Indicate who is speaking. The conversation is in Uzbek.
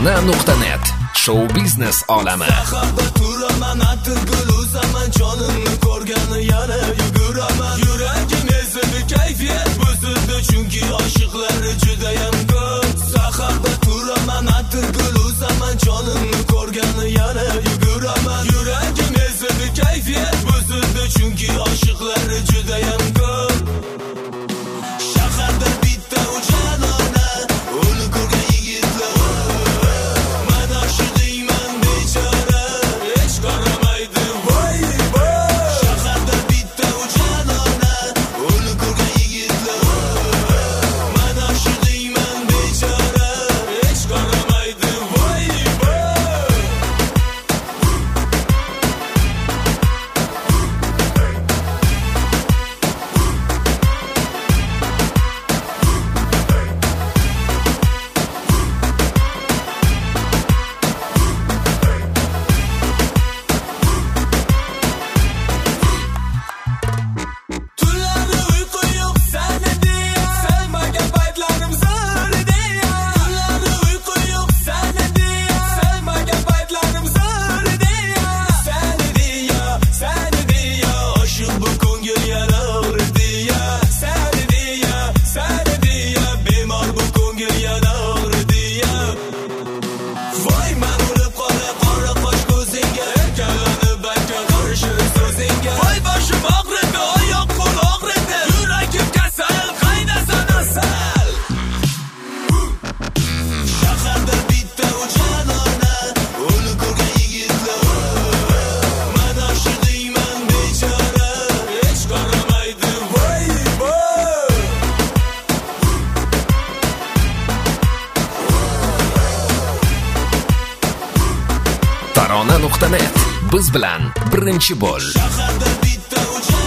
Speaker 1: Tarona.net Show biznes olami.
Speaker 2: Saharda turaman, atirgul uzaman, jonimni ko'rgani yana yuguraman. Yuragim ezildi, kayfiyat buzildi, chunki oshiqlari judayam ko'p. Saharda turaman, atirgul uzaman, jonimni ko'rgani yana yuguraman. Yuragim ezildi, kayfiyat buzildi, chunki oshiqlari judayam ko'p. Shaharda bitta ujanona, uni ko'rgan yigitlar, men oshiq deyman bechora, hech qaramaydi voy voy. Shaharda bitta ujanona, uni ko'rgan yigitlar, men oshiq deyman bechora, hech qaramaydi voy voy. Tunlari uyqu yo'q sana deya, sevmagan paytlarim zor deya. Tunlari uyqu yo'q sana deya, sevmagan paytlarim zor deya. Seni deya, oshiq bu ko'ngil yarar deya. Seni deya, bemor bu ko'ngil yarar deya. Voy men urib qora qosh ko'zingga, erkalanib aytgan qarshi so'zingga. Voy boshim og'ridi, oyoq qo'l og'ridi, yuragim kasal, qaynasan asal. Shaharda bitta ujanona, uni ko'rgan yigitlar, men oshiq deyman bechora, hech qaramaydi voy voy.
Speaker 1: Tarona.net Biz bilan birinchi bo'l.
Speaker 2: Shaharda bitta ujanona.